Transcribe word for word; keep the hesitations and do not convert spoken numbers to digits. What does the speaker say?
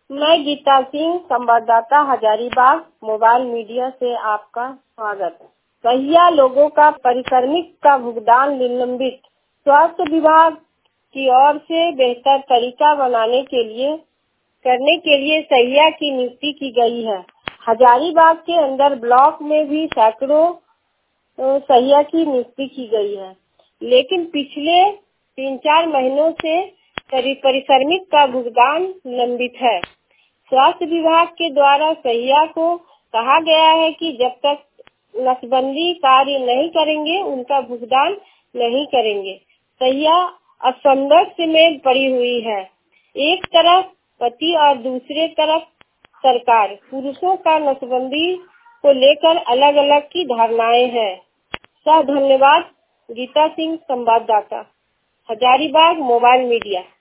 मैं गीता सिंह, संवाददाता Hazaribagh mobile media से आपका स्वागत है। सहिया लोगों का परिश्रमिक का भुगतान निलंबित। स्वास्थ्य विभाग की ओर से बेहतर तरीका बनाने के लिए करने के लिए सहिया की नियुक्ति की गई है। हजारीबाग के अंदर ब्लॉक में भी सैकड़ों सहिया की नियुक्ति की गई है, लेकिन पिछले तीन चार महीनों से परिश्रमिक का भुगतान लंबित है। स्वास्थ्य विभाग के द्वारा सहिया को कहा गया है कि जब तक नसबंदी कार्य नहीं करेंगे उनका भुगतान नहीं करेंगे। सहिया असमंजस में पड़ी हुई है। एक तरफ पति और दूसरे तरफ सरकार। पुरुषों का नसबंदी को लेकर अलग अलग की धारणाएं हैं। सर धन्यवाद। गीता सिंह, संवाददाता हजारीबाग मोबाइल मीडिया।